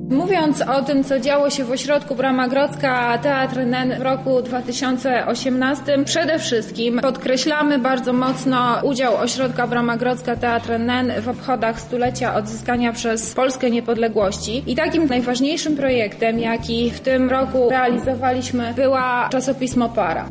Mówiąc o tym, co działo się w ośrodku Brama Grodzka Teatr NEN w roku 2018, przede wszystkim podkreślamy bardzo mocno udział ośrodka Brama Grodzka Teatr NEN w obchodach stulecia odzyskania przez Polskę niepodległości. I takim najważniejszym projektem, jaki w tym roku realizowaliśmy, była czasopismo Para.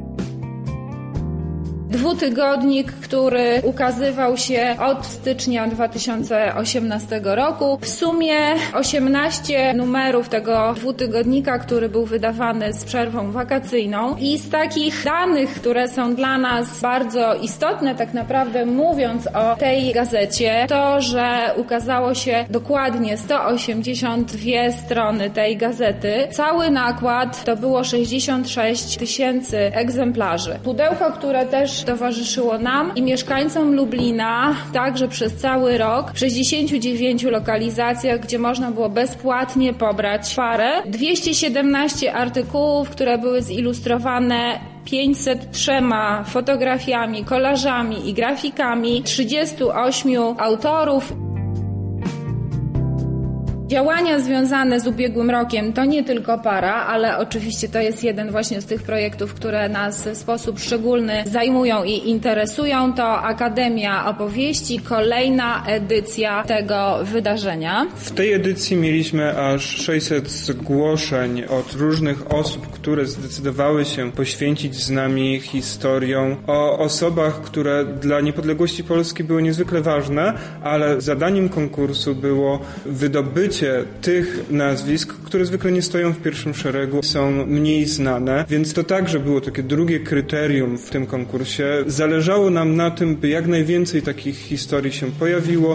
Dwutygodnik, który ukazywał się od stycznia 2018 roku. W sumie 18 numerów tego dwutygodnika, który był wydawany z przerwą wakacyjną. I z takich danych, które są dla nas bardzo istotne, tak naprawdę mówiąc o tej gazecie, to, że ukazało się dokładnie 182 strony tej gazety. Cały nakład to było 66 000 egzemplarzy. Pudełko, które też towarzyszyło nam i mieszkańcom Lublina także przez cały rok w 69 lokalizacjach, gdzie można było bezpłatnie pobrać Parę. 217 artykułów, które były zilustrowane 503 fotografiami, kolażami i grafikami, 38 autorów. Działania związane z ubiegłym rokiem to nie tylko Para, ale oczywiście to jest jeden właśnie z tych projektów, które nas w sposób szczególny zajmują i interesują. To Akademia Opowieści, kolejna edycja tego wydarzenia. W tej edycji mieliśmy aż 600 zgłoszeń od różnych osób, które zdecydowały się poświęcić z nami historią o osobach, które dla niepodległości Polski były niezwykle ważne, ale zadaniem konkursu było wydobycie tych nazwisk, które zwykle nie stoją w pierwszym szeregu, są mniej znane, więc to także było takie drugie kryterium w tym konkursie. Zależało nam na tym, by jak najwięcej takich historii się pojawiło.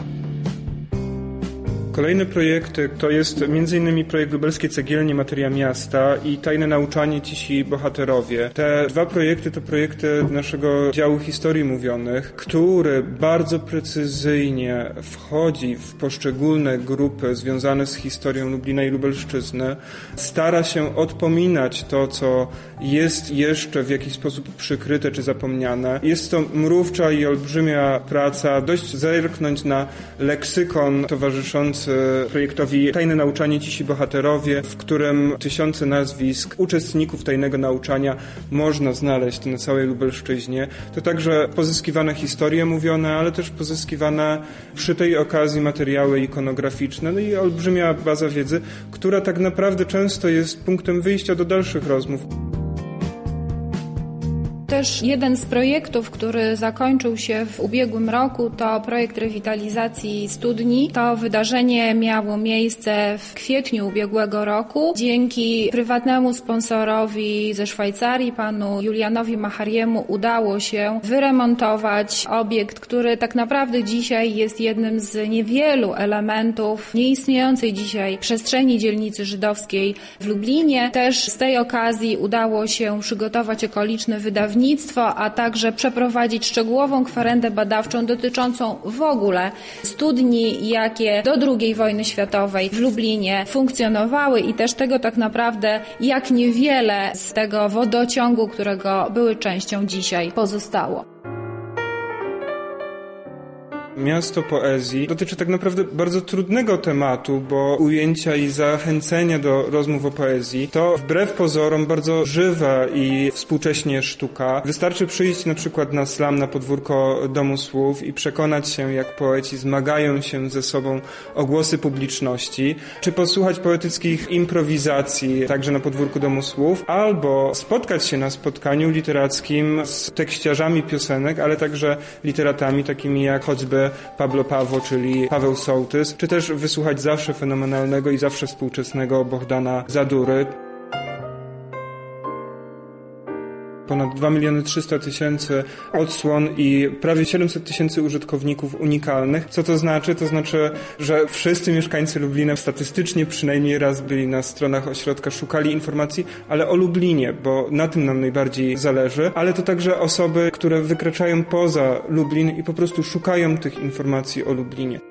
Kolejne projekty to jest m.in. projekt Lubelskie Cegielnie Materia Miasta i Tajne nauczanie Cisi bohaterowie. Te dwa projekty to projekty naszego działu historii mówionych, który bardzo precyzyjnie wchodzi w poszczególne grupy związane z historią Lublina i Lubelszczyzny. Stara się odpominać to, co jest jeszcze w jakiś sposób przykryte czy zapomniane. Jest to mrówcza i olbrzymia praca. Dość zerknąć na leksykon towarzyszący projektowi Tajne nauczanie Cisi bohaterowie, w którym tysiące nazwisk uczestników tajnego nauczania można znaleźć na całej Lubelszczyźnie. To także pozyskiwane historie mówione, ale też pozyskiwane przy tej okazji materiały ikonograficzne, no i olbrzymia baza wiedzy, która tak naprawdę często jest punktem wyjścia do dalszych rozmów. Też jeden z projektów, który zakończył się w ubiegłym roku, to projekt rewitalizacji studni. To wydarzenie miało miejsce w kwietniu ubiegłego roku. Dzięki prywatnemu sponsorowi ze Szwajcarii, panu Julianowi Machariemu, udało się wyremontować obiekt, który tak naprawdę dzisiaj jest jednym z niewielu elementów nieistniejącej dzisiaj przestrzeni dzielnicy żydowskiej w Lublinie. Też z tej okazji udało się przygotować okoliczne wydawnictwo, a także przeprowadzić szczegółową kwerendę badawczą dotyczącą w ogóle studni, jakie do II wojny światowej w Lublinie funkcjonowały i też tego tak naprawdę, jak niewiele z tego wodociągu, którego były częścią, dzisiaj pozostało. Miasto poezji dotyczy tak naprawdę bardzo trudnego tematu, bo ujęcia i zachęcenia do rozmów o poezji to wbrew pozorom bardzo żywa i współcześnie sztuka. Wystarczy przyjść na przykład na slam na podwórko Domu Słów i przekonać się, jak poeci zmagają się ze sobą o głosy publiczności, czy posłuchać poetyckich improwizacji także na podwórku Domu Słów, albo spotkać się na spotkaniu literackim z tekściarzami piosenek, ale także literatami takimi jak choćby Pablo Pawo, czyli Paweł Sołtys, czy też wysłuchać zawsze fenomenalnego i zawsze współczesnego Bohdana Zadury. Ponad 2 300 000 odsłon i prawie 700 000 użytkowników unikalnych. Co to znaczy? To znaczy, że wszyscy mieszkańcy Lublina statystycznie przynajmniej raz byli na stronach ośrodka, szukali informacji, ale o Lublinie, bo na tym nam najbardziej zależy, ale to także osoby, które wykraczają poza Lublin i po prostu szukają tych informacji o Lublinie.